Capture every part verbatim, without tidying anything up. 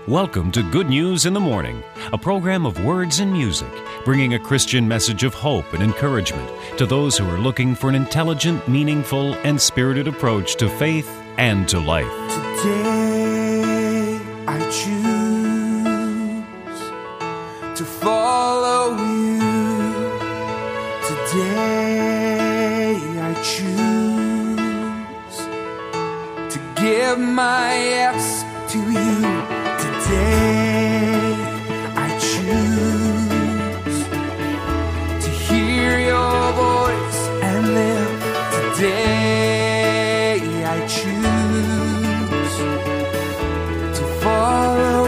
Welcome to Good News in the Morning, a program of words and music, bringing a Christian message of hope and encouragement to those who are looking for an intelligent, meaningful, and spirited approach to faith and to life. Today I choose to follow you. Today I choose to give my yes to you. Today I choose to hear your voice and live. Today I choose to follow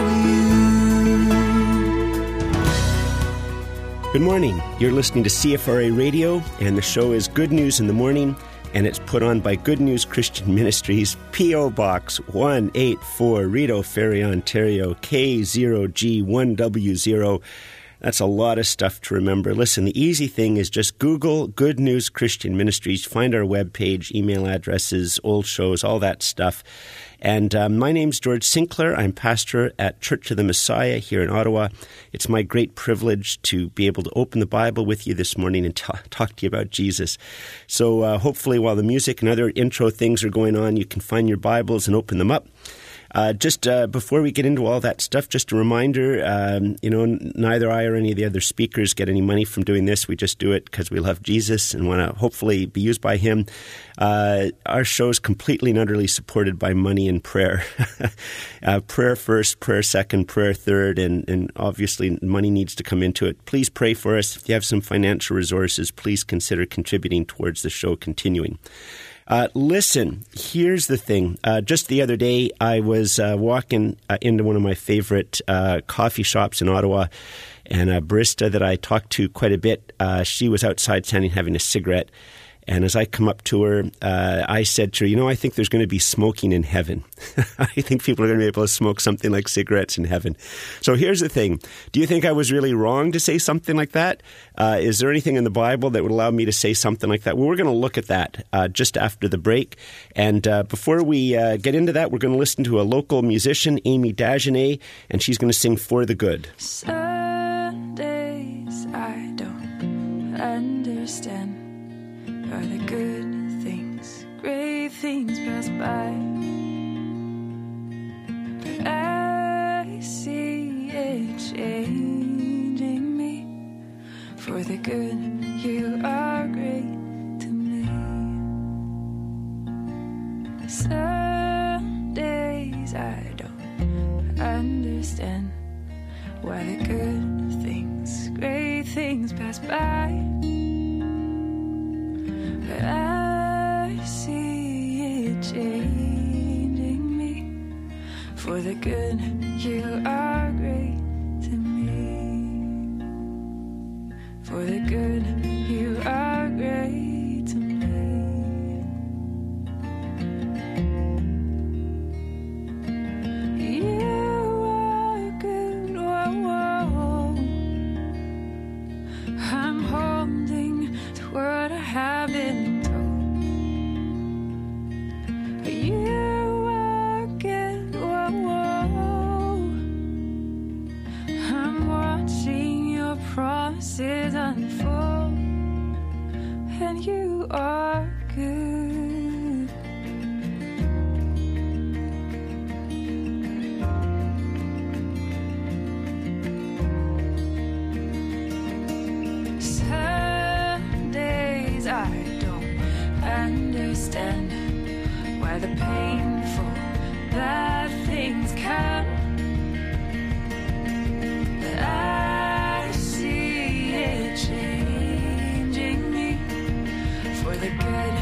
you. Good morning. You're listening to C F R A Radio, and the show is Good News in the Morning, and it's put on by Good News Christian Ministries, P O Box one eighty-four, Rideau Ferry, Ontario, K zero G one W zero. That's a lot of stuff to remember. Listen, the easy thing is just Google Good News Christian Ministries, find our webpage, email addresses, old shows, all that stuff. And um, my name's George Sinclair. I'm pastor at Church of the Messiah here in Ottawa. It's my great privilege to be able to open the Bible with you this morning and t- talk to you about Jesus. So uh, hopefully while the music and other intro things are going on, you can find your Bibles and open them up. Uh, just uh, before we get into all that stuff, just a reminder, um, you know, n- neither I or any of the other speakers get any money from doing this. We just do it because we love Jesus and want to hopefully be used by him. Uh, our show is completely and utterly supported by money and prayer. uh, prayer first, prayer second, prayer third, and, and obviously money needs to come into it. Please pray for us. If you have some financial resources, please consider contributing towards the show continuing. Uh, listen, here's the thing. Uh, just the other day, I was uh, walking uh, into one of my favorite uh, coffee shops in Ottawa, and a barista that I talked to quite a bit, uh, she was outside standing having a cigarette. And as I come up to her, uh, I said to her, you know, I think there's going to be smoking in heaven. I think people are going to be able to smoke something like cigarettes in heaven. So here's the thing. Do you think I was really wrong to say something like that? Uh, is there anything in the Bible that would allow me to say something like that? Well, we're going to look at that uh, just after the break. And uh, before we uh, get into that, we're going to listen to a local musician, Amy Dagenet, and she's going to sing For the Good. Sundays I don't understand. Are the good things, great things pass by, but I see it changing me. For the good, you are great to me. Some days I don't understand why the good things, great things pass by. But I see it changing me. For the good, you are great to me. For the good, you are great to me. You are good, whoa, whoa. I'm holding to what I have been. Promises unfold, and you are good. Some days I don't understand why the painful bad things come, but I changing me. For the good,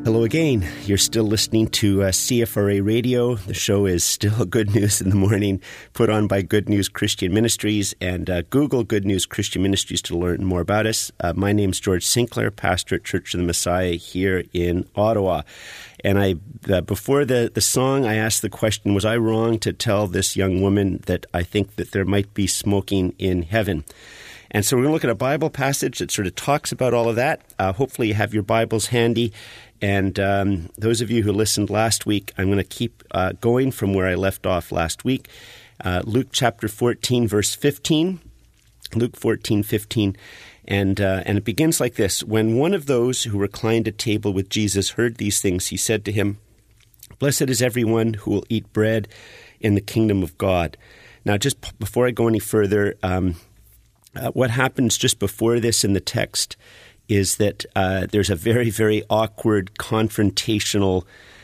Hello again. You're still listening to uh, C F R A Radio. The show is still Good News in the Morning, put on by Good News Christian Ministries. And uh, Google Good News Christian Ministries to learn more about us. Uh, my name's George Sinclair, pastor at Church of the Messiah here in Ottawa. And I, uh, before the, the song, I asked the question, was I wrong to tell this young woman that I think that there might be smoking in heaven? And so we're going to look at a Bible passage that sort of talks about all of that. Uh, hopefully you have your Bibles handy. And um, those of you who listened last week, I'm going to keep uh, going from where I left off last week. Uh, Luke chapter fourteen, verse fifteen. Luke fourteen, fifteen. And, uh, and it begins like this. When one of those who reclined at table with Jesus heard these things, he said to him, "Blessed is everyone who will eat bread in the kingdom of God." Now, just p- before I go any further, um, uh, what happens just before this in the text is that uh, there's a very, very awkward, confrontational,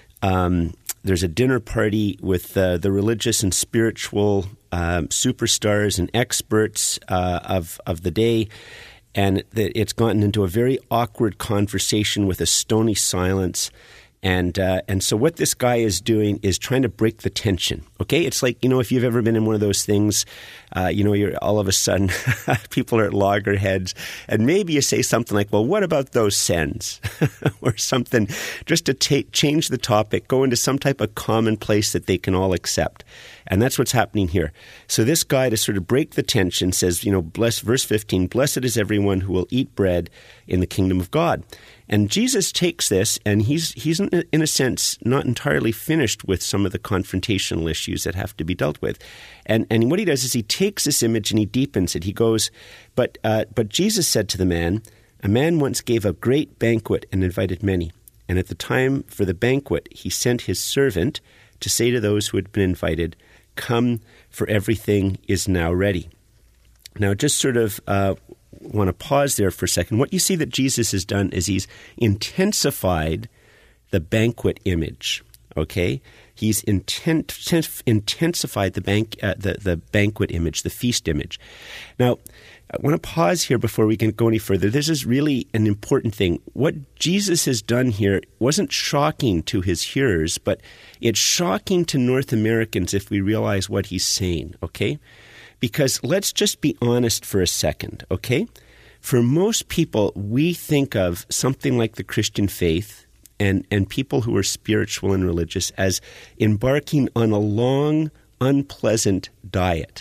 um, there's a dinner party with uh, the religious and spiritual um, superstars and experts uh, of, of the day, and it's gotten into a very awkward conversation with a stony silence. And uh, and so what this guy is doing is trying to break the tension, okay? It's like, you know, if you've ever been in one of those things, uh, you know, you're all of a sudden, people are at loggerheads, and maybe you say something like, well, what about those sins? Or something, just to ta- change the topic, go into some type of commonplace that they can all accept. And that's what's happening here. So this guy, to sort of break the tension, says, you know, bless, verse fifteen, "Blessed is everyone who will eat bread in the kingdom of God." And Jesus takes this, and he's, he's in, a, in a sense, not entirely finished with some of the confrontational issues that have to be dealt with. And and what he does is he takes this image and he deepens it. He goes, but uh, but Jesus said to the man, "A man once gave a great banquet and invited many. And at the time for the banquet, he sent his servant to say to those who had been invited, 'Come, for everything is now ready.'" Now, just sort of uh, want to pause there for a second. What you see that Jesus has done is he's intensified the banquet image, okay? He's intent, intensified the, bank, uh, the, the banquet image, the feast image. Now, I want to pause here before we can go any further. This is really an important thing. What Jesus has done here wasn't shocking to his hearers, but it's shocking to North Americans if we realize what he's saying, okay? Because let's just be honest for a second, okay? For most people, we think of something like the Christian faith and, and people who are spiritual and religious as embarking on a long, unpleasant diet.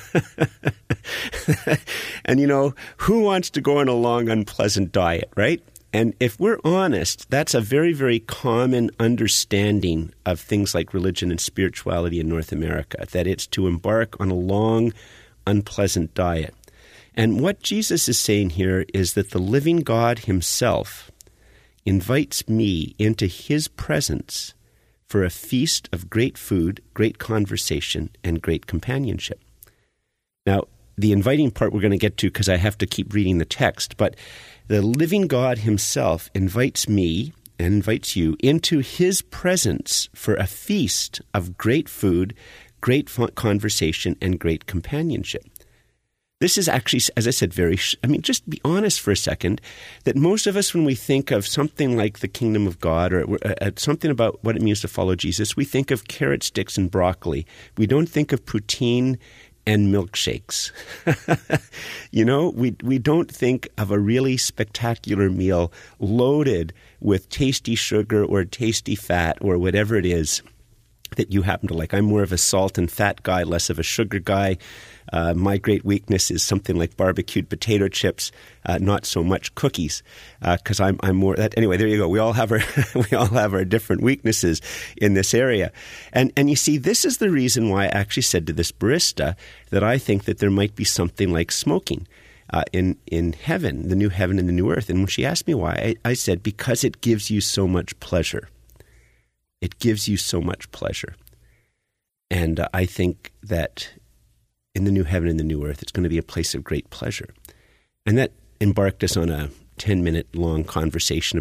And, you know, who wants to go on a long, unpleasant diet, right? And if we're honest, that's a very, very common understanding of things like religion and spirituality in North America, that it's to embark on a long, unpleasant diet. And what Jesus is saying here is that the living God himself invites me into his presence for a feast of great food, great conversation, and great companionship. Now, the inviting part we're going to get to because I have to keep reading the text, but the living God himself invites me and invites you into his presence for a feast of great food, great conversation, and great companionship. This is actually, as I said, very, I mean, just be honest for a second, that most of us, when we think of something like the kingdom of God or uh, something about what it means to follow Jesus, we think of carrot sticks and broccoli. We don't think of poutine and milkshakes. You know, we we don't think of a really spectacular meal loaded with tasty sugar or tasty fat or whatever it is that you happen to like. I'm more of a salt and fat guy, less of a sugar guy. Uh, my great weakness is something like barbecued potato chips, uh, not so much cookies, because uh, I'm I'm more that. Anyway, there you go. We all have our we all have our different weaknesses in this area, and and you see, this is the reason why I actually said to this barista that I think that there might be something like smoking uh, in in heaven, the new heaven and the new earth. And when she asked me why, I, I said because it gives you so much pleasure. It gives you so much pleasure, and uh, I think that in the new heaven and the new earth, it's going to be a place of great pleasure. And that embarked us on a ten-minute long conversation about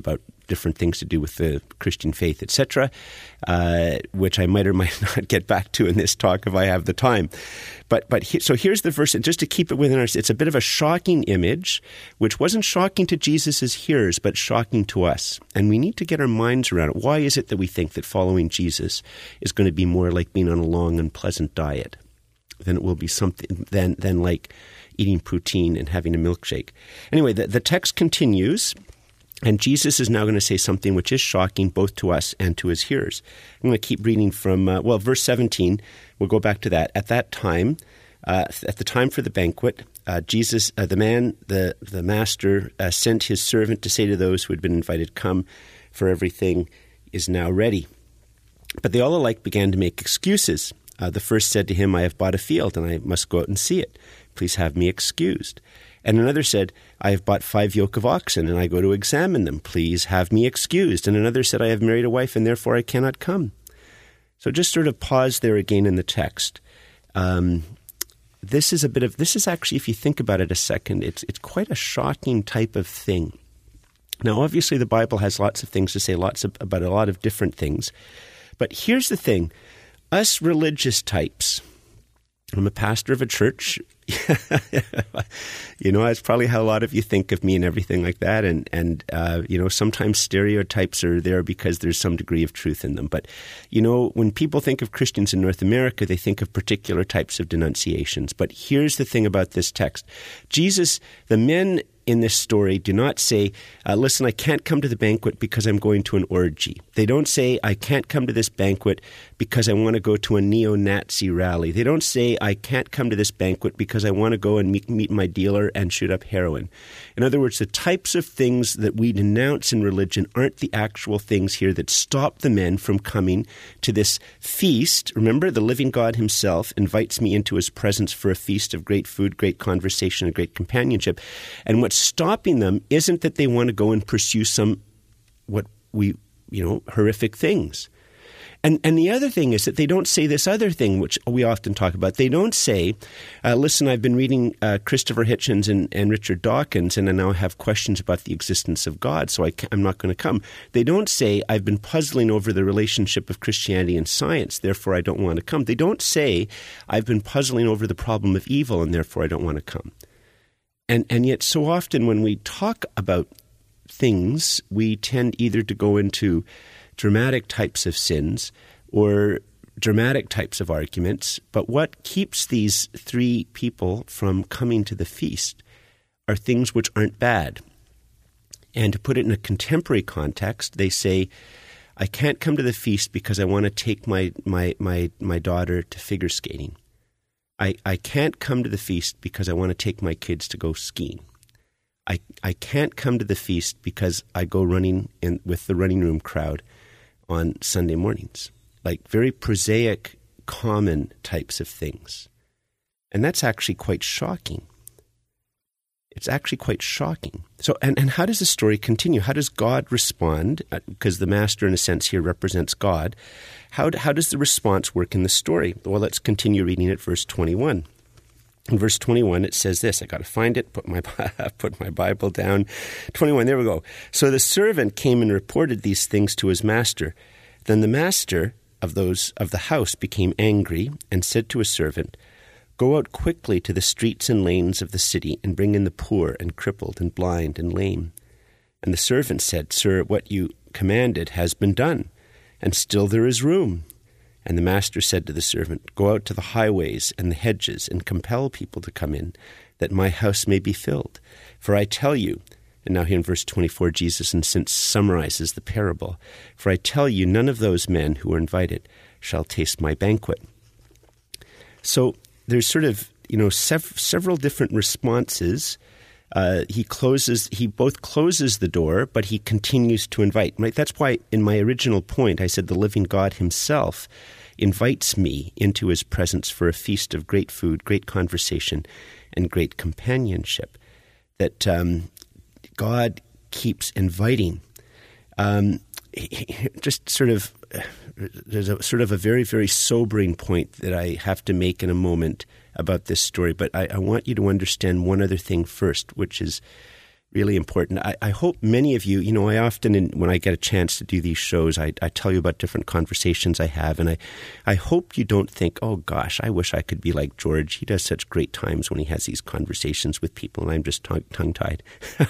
different things to do with the Christian faith, et cetera, uh, which I might or might not get back to in this talk if I have the time. But but he, so here's the verse, and just to keep it within us, it's a bit of a shocking image, which wasn't shocking to Jesus' hearers, but shocking to us. And we need to get our minds around it. Why is it that we think that following Jesus is going to be more like being on a long and pleasant diet than it will be something than than like eating poutine and having a milkshake? Anyway, the, the text continues, and Jesus is now going to say something which is shocking both to us and to his hearers. I'm going to keep reading from, uh, well, verse seventeen. We'll go back to that. At that time, uh, at the time for the banquet, uh, Jesus, uh, the man, the, the master, uh, sent his servant to say to those who had been invited, "Come, for everything is now ready." But they all alike began to make excuses. Uh, the first said to him, "I have bought a field, and I must go out and see it. Please have me excused." And another said, "I have bought five yoke of oxen, and I go to examine them. Please have me excused." And another said, "I have married a wife, and therefore I cannot come." So just sort of pause there again in the text. Um, this is a bit of, this is actually, if you think about it a second, it's it's quite a shocking type of thing. Now, obviously, the Bible has lots of things to say, lots of, about a lot of different things. But here's the thing. Us religious types, I'm a pastor of a church. You know, that's probably how a lot of you think of me and everything like that. And, and uh, you know, sometimes stereotypes are there because there's some degree of truth in them. But, you know, when people think of Christians in North America, they think of particular types of denunciations. But here's the thing about this text. Jesus, the men in this story do not say, uh, listen, I can't come to the banquet because I'm going to an orgy. They don't say, I can't come to this banquet because I want to go to a neo-Nazi rally. They don't say, I can't come to this banquet because I want to go and meet, meet my dealer and shoot up heroin. In other words, the types of things that we denounce in religion aren't the actual things here that stop the men from coming to this feast. Remember, the living God himself invites me into his presence for a feast of great food, great conversation, and great companionship. And what's stopping them isn't that they want to go and pursue some, what we, you know, horrific things. And and the other thing is that they don't say this other thing, which we often talk about. They don't say, uh, listen, I've been reading uh, Christopher Hitchens and, and Richard Dawkins, and I now have questions about the existence of God, so I I'm not going to come. They don't say, I've been puzzling over the relationship of Christianity and science, therefore I don't want to come. They don't say, I've been puzzling over the problem of evil, and therefore I don't want to come. And and yet so often when we talk about things, we tend either to go into dramatic types of sins or dramatic types of arguments. But what keeps these three people from coming to the feast are things which aren't bad. And to put it in a contemporary context, they say, I can't come to the feast because I want to take my my my, my daughter to figure skating. I, I can't come to the feast because I want to take my kids to go skiing. I I can't come to the feast because I go running in with the running room crowd on Sunday mornings. Like very prosaic, common types of things. And that's actually quite shocking. It's actually quite shocking. So, and, and how does the story continue? How does God respond? Uh, because the master, in a sense, here represents God. How, how does the response work in the story? Well, let's continue reading at verse twenty-one. In verse twenty-one, it says this. I got to find it, put my, put my Bible down. twenty-one, there we go. So the servant came and reported these things to his master. Then the master of those of the house became angry and said to his servant, Go out quickly to the streets and lanes of the city and bring in the poor and crippled and blind and lame. And the servant said, Sir, what you commanded has been done, and still there is room. And the master said to the servant, Go out to the highways and the hedges and compel people to come in, that my house may be filled. For I tell you, and now here in verse twenty-four, Jesus in sense summarizes the parable, For I tell you, none of those men who are invited shall taste my banquet. So there's sort of, you know, sev- several different responses. Uh, he closes, he both closes the door, but he continues to invite. Right? That's why in my original point, I said the living God himself invites me into his presence for a feast of great food, great conversation, and great companionship. That um, God keeps inviting. Um, just sort of, there's a sort of a very, very sobering point that I have to make in a moment about this story. But I, I want you to understand one other thing first, which is Really important. I, I hope many of you, you know, I often, in, when I get a chance to do these shows, I, I tell you about different conversations I have, and I, I hope you don't think, oh gosh, I wish I could be like George. He does such great times when he has these conversations with people, and I'm just tongue- tongue-tied.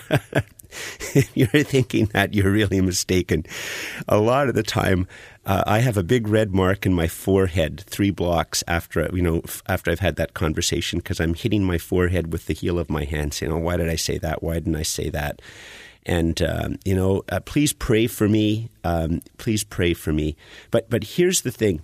If you're thinking that, you're really mistaken. A lot of the time, uh, I have a big red mark in my forehead three blocks after, you know, after I've had that conversation, because I'm hitting my forehead with the heel of my hand, saying, oh, why did I say that? Why didn't I say that? And, um, you know, uh, please pray for me. Um, please pray for me. But, but here's the thing.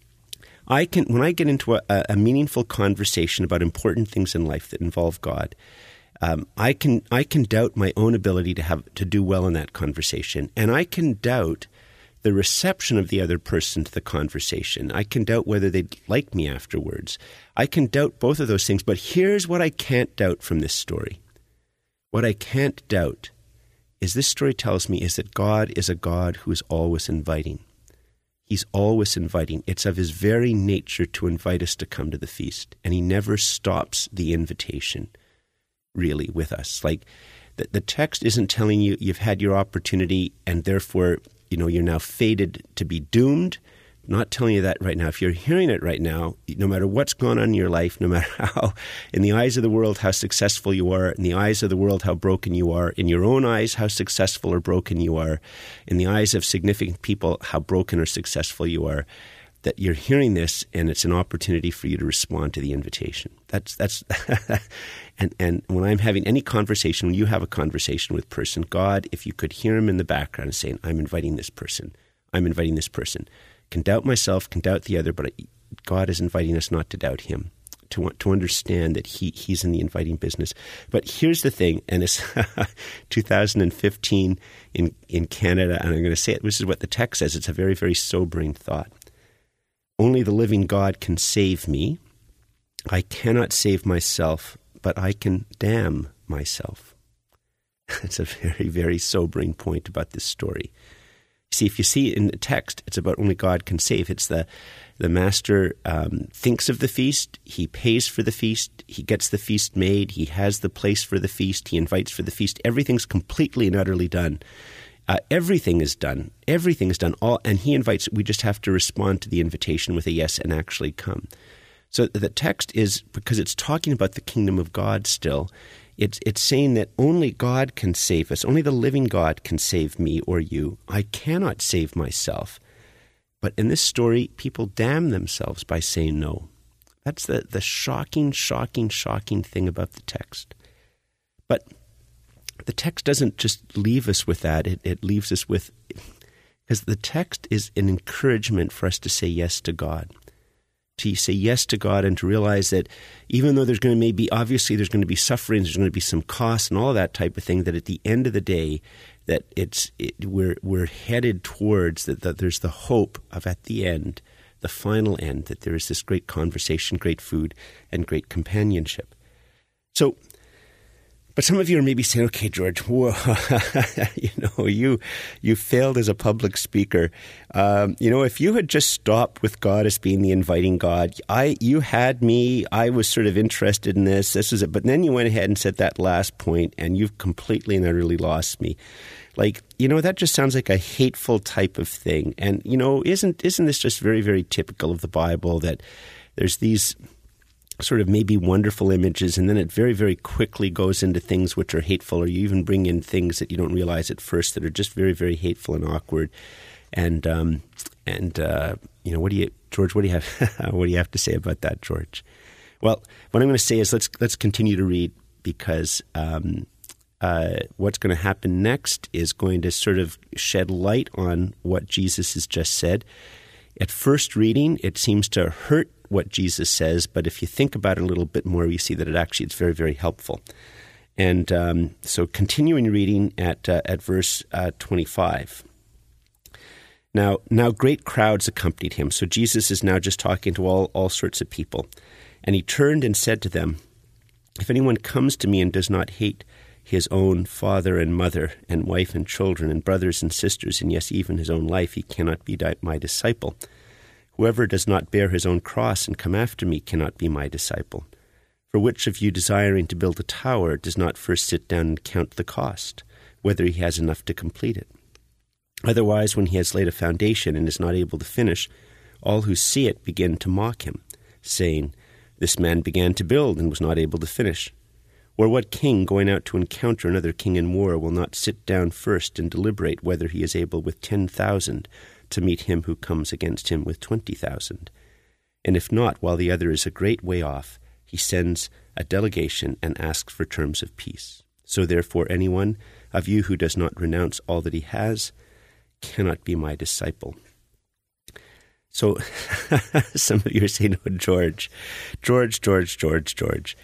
I can, when I get into a, a meaningful conversation about important things in life that involve God, Um, I can I can doubt my own ability to have to do well in that conversation, and I can doubt the reception of the other person to the conversation. I can doubt whether they'd like me afterwards. I can doubt both of those things. But here's what I can't doubt from this story. What I can't doubt is this story tells me is that God is a God who is always inviting. He's always inviting. It's of his very nature to invite us to come to the feast, and he never stops the invitation. Really, with us. Like, the, the text isn't telling you you've had your opportunity and therefore, you know, you're now fated to be doomed. Not telling you that right now. If you're hearing it right now, no matter what's going on in your life, no matter how, in the eyes of the world, how successful you are, in the eyes of the world, how broken you are, in your own eyes, how successful or broken you are, in the eyes of significant people, how broken or successful you are, that you're hearing this, and it's an opportunity for you to respond to the invitation. That's that's, and and when I'm having any conversation, when you have a conversation with a person, God, if you could hear him in the background saying, "I'm inviting this person, I'm inviting this person," can doubt myself, can doubt the other, but God is inviting us not to doubt him, to want to understand that he he's in the inviting business. But here's the thing, and it's two thousand fifteen in in Canada, and I'm going to say it. This is what the text says. It's a very very sobering thought. Only the living God can save me. I cannot save myself, but I can damn myself. It's a very, very sobering point about this story. See, if you see in the text, it's about only God can save. It's the the master um, thinks of the feast. He pays for the feast. He gets the feast made. He has the place for the feast. He invites for the feast. Everything's completely and utterly done. Uh, everything is done. Everything is done. All, and he invites, we just have to respond to the invitation with a yes and actually come. So the text is, because it's talking about the kingdom of God still, it's it's saying that only God can save us. Only the living God can save me or you. I cannot save myself. But in this story, people damn themselves by saying no. That's the, the shocking, shocking, shocking thing about the text. But the text doesn't just leave us with that. It, it leaves us with, because the text is an encouragement for us to say yes to God, to say yes to God, and to realize that even though there's going to maybe, obviously there's going to be suffering, there's going to be some costs and all of that type of thing, that at the end of the day, that it's it, we're we're headed towards that, that there's the hope of at the end, the final end, that there is this great conversation, great food, and great companionship. So, but some of you are maybe saying, okay, George, whoa, you know, you you failed as a public speaker. Um, you know, if you had just stopped with God as being the inviting God, I you had me, I was sort of interested in this, this is it. But then you went ahead and said that last point, and you've completely and utterly lost me. Like, you know, that just sounds like a hateful type of thing. And, you know, isn't isn't this just very, very typical of the Bible, that there's these sort of maybe wonderful images, and then it very, very quickly goes into things which are hateful, or you even bring in things that you don't realize at first that are just very, very hateful and awkward. And um, and uh, you know, what do you, George? What do you have? What do you have to say about that, George? Well, what I'm going to say is let's let's continue to read, because um, uh, what's going to happen next is going to sort of shed light on what Jesus has just said. At first reading, it seems to hurt what Jesus says, but if you think about it a little bit more, you see that it actually it's very, very helpful. And um, so, continuing reading at uh, at verse uh, twenty-five. Now, now great crowds accompanied him. So Jesus is now just talking to all all sorts of people, and he turned and said to them, "If anyone comes to me and does not hate his own father and mother and wife and children and brothers and sisters, and yes, even his own life, he cannot be my disciple. Whoever does not bear his own cross and come after me cannot be my disciple. For which of you, desiring to build a tower, does not first sit down and count the cost, whether he has enough to complete it? Otherwise, when he has laid a foundation and is not able to finish, all who see it begin to mock him, saying, 'This man began to build and was not able to finish.' Or what king, going out to encounter another king in war, will not sit down first and deliberate whether he is able with ten thousand to meet him who comes against him with twenty thousand? And if not, while the other is a great way off, he sends a delegation and asks for terms of peace. So therefore anyone of you who does not renounce all that he has cannot be my disciple." So some of you are saying, "Oh, George, George, George, George, George."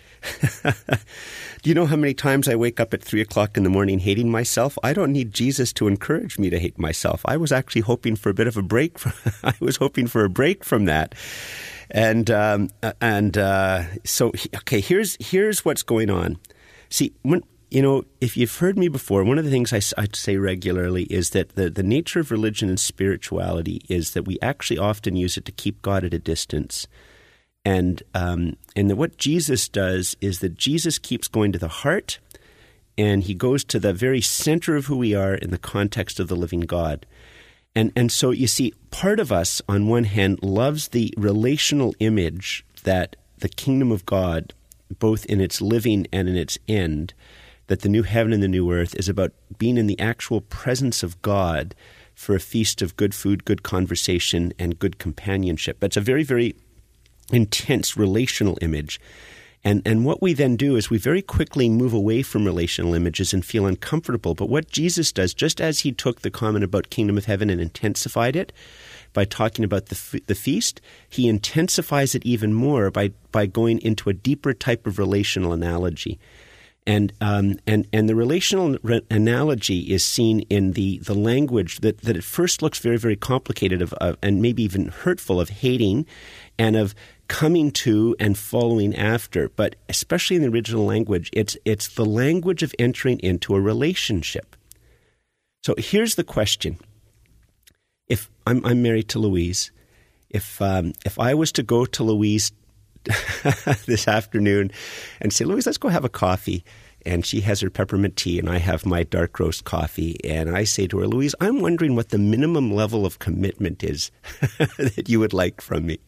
Do you know how many times I wake up at three o'clock in the morning hating myself? I don't need Jesus to encourage me to hate myself. I was actually hoping for a bit of a break. From, I was hoping for a break from that. And um, and uh, so, okay, here's here's what's going on. See, when, you know, if you've heard me before, one of the things I, I say regularly is that the, the nature of religion and spirituality is that we actually often use it to keep God at a distance. And um, and that what Jesus does is that Jesus keeps going to the heart, and he goes to the very center of who we are in the context of the living God. And and so, you see, part of us, on one hand, loves the relational image that the kingdom of God, both in its living and in its end, that the new heaven and the new earth is about being in the actual presence of God for a feast of good food, good conversation, and good companionship. That's a very, very intense relational image. And and what we then do is we very quickly move away from relational images and feel uncomfortable. But what Jesus does, just as he took the comment about kingdom of heaven and intensified it by talking about the f- the feast, he intensifies it even more by, by going into a deeper type of relational analogy. And um, and and the relational re- analogy is seen in the, the language that, that at first looks very, very complicated of, of and maybe even hurtful, of hating and of coming to and following after. But especially in the original language, it's it's the language of entering into a relationship. So here's the question. If I'm, I'm married to Louise, if um, if I was to go to Louise this afternoon and say, "Louise, let's go have a coffee," and she has her peppermint tea and I have my dark roast coffee, and I say to her, "Louise, I'm wondering what the minimum level of commitment is that you would like from me."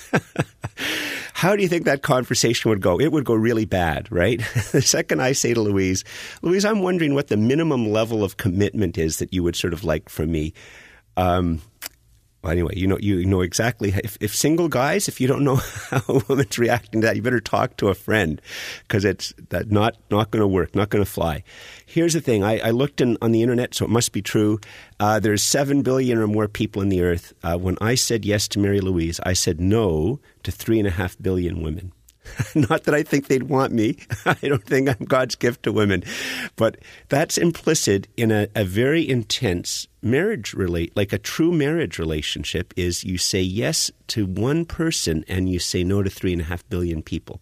How do you think that conversation would go? It would go really bad, right? The second I say to Louise, "Louise, I'm wondering what the minimum level of commitment is that you would sort of like from me." Um, well, anyway, you know, you know exactly. If, if single guys, if you don't know how a woman's reacting to that, you better talk to a friend, because it's that not not going to work, not going to fly. Here's the thing. I, I looked in, on the internet, so it must be true. Uh, there's seven billion or more people in the earth. Uh, when I said yes to marry Louise, I said no to three and a half billion women. Not that I think they'd want me. I don't think I'm God's gift to women. But that's implicit in a, a very intense marriage relate, like a true marriage relationship is you say yes to one person and you say no to three and a half billion people.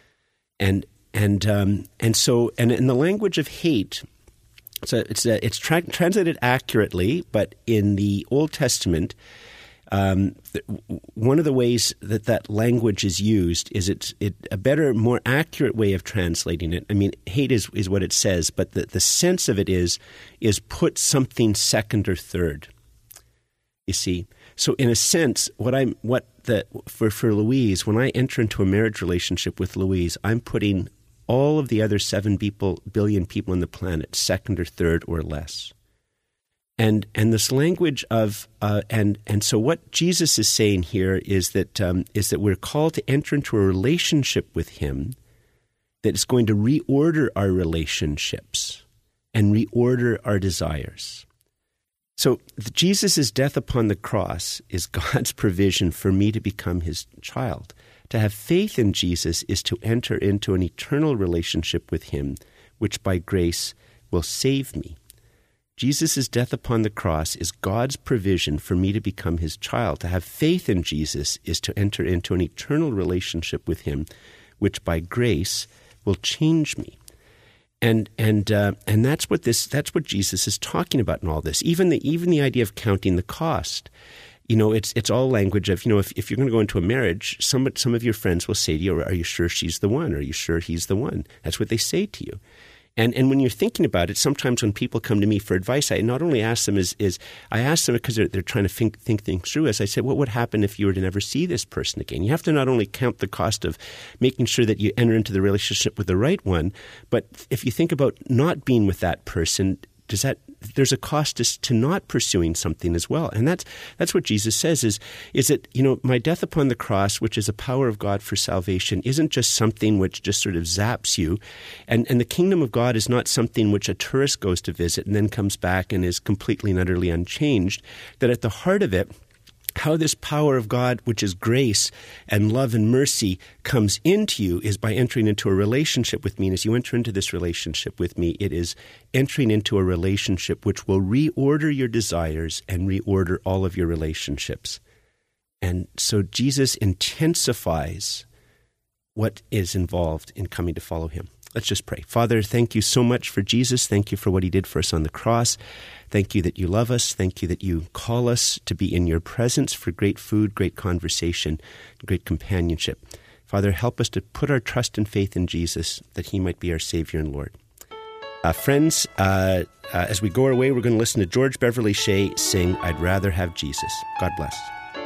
And and um, and so and in the language of hate, so it's a, it's tra- translated accurately, but in the Old Testament, Um, one of the ways that that language is used is it's it, a better, more accurate way of translating it. I mean, hate is, is what it says, but the, the sense of it is is put something second or third. You see, so in a sense, what I'm what the for for Louise, when I enter into a marriage relationship with Louise, I'm putting all of the other seven people, billion people on the planet second or third or less. And and this language of uh, and and so what Jesus is saying here is that um, is that we're called to enter into a relationship with Him that is going to reorder our relationships and reorder our desires. So Jesus' death upon the cross is God's provision for me to become His child. To have faith in Jesus is to enter into an eternal relationship with Him, which by grace will save me. Jesus' death upon the cross is God's provision for me to become His child. To have faith in Jesus is to enter into an eternal relationship with Him, which by grace will change me. And and uh, and that's what this that's what Jesus is talking about in all this. Even the even the idea of counting the cost. You know, it's it's all language of, you know, if, if you're going to go into a marriage, some, some of your friends will say to you, are you sure she's the one? Are you sure he's the one? That's what they say to you. And and when you're thinking about it, sometimes when people come to me for advice, I not only ask them is, is I ask them because they're, they're trying to think, think things through. As I said, what would happen if you were to never see this person again? You have to not only count the cost of making sure that you enter into the relationship with the right one, but if you think about not being with that person, does that there's a cost to, to not pursuing something as well. And that's that's what Jesus says is, is that, you know, my death upon the cross, which is a power of God for salvation, isn't just something which just sort of zaps you. And, and the kingdom of God is not something which a tourist goes to visit and then comes back and is completely and utterly unchanged. That at the heart of it, how this power of God, which is grace and love and mercy, comes into you is by entering into a relationship with me. And as you enter into this relationship with me, it is entering into a relationship which will reorder your desires and reorder all of your relationships. And so Jesus intensifies what is involved in coming to follow him. Let's just pray. Father, thank you so much for Jesus. Thank you for what he did for us on the cross. Thank you that you love us. Thank you that you call us to be in your presence for great food, great conversation, great companionship. Father, help us to put our trust and faith in Jesus, that he might be our Savior and Lord. Uh, friends, uh, uh, as we go our way, we're going to listen to George Beverly Shea sing, I'd Rather Have Jesus. God bless.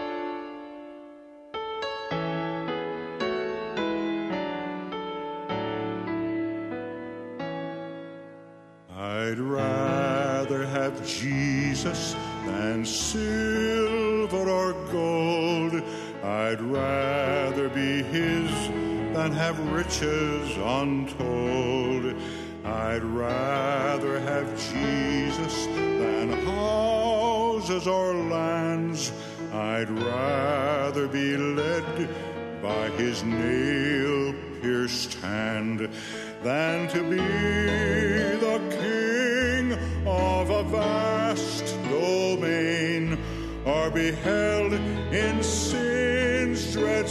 I'd rather have Jesus than silver or gold. I'd rather be his than have riches untold. I'd rather have Jesus than houses or lands. I'd rather be led by his nail-pierced hand than to be the king of a vast domain, or be held in sin's dread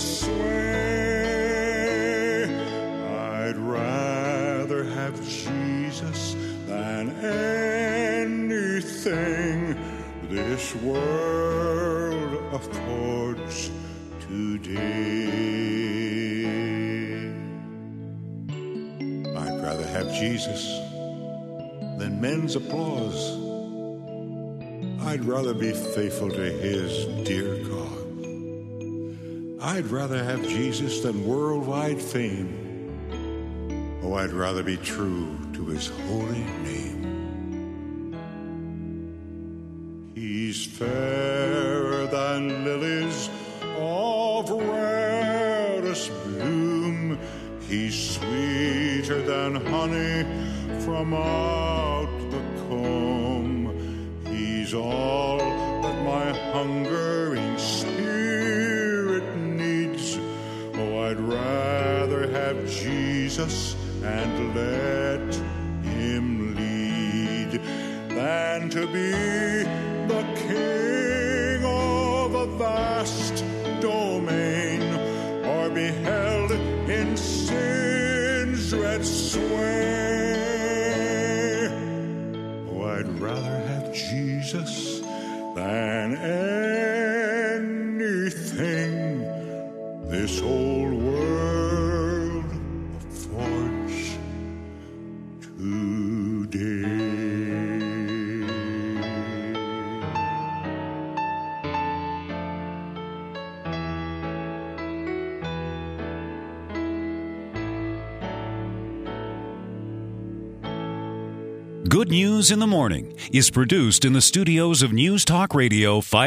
sway. I'd rather have Jesus than anything this world affords today. I'd rather have Jesus than men's applause. I'd rather be faithful to his dear cause. I'd rather have Jesus than worldwide fame. Oh, I'd rather be true to his holy name. He's fairer than lilies of rarest bloom. He's sweeter than honey from out the comb. He's all that my hungering spirit needs. Oh, I'd rather have Jesus and let him lead than to be the king of a vast domain, or be held in sin's dread sway. Oh, I'd rather have Jesus than anything this whole world affords today. Good News in the Morning is produced in the studios of News Talk Radio five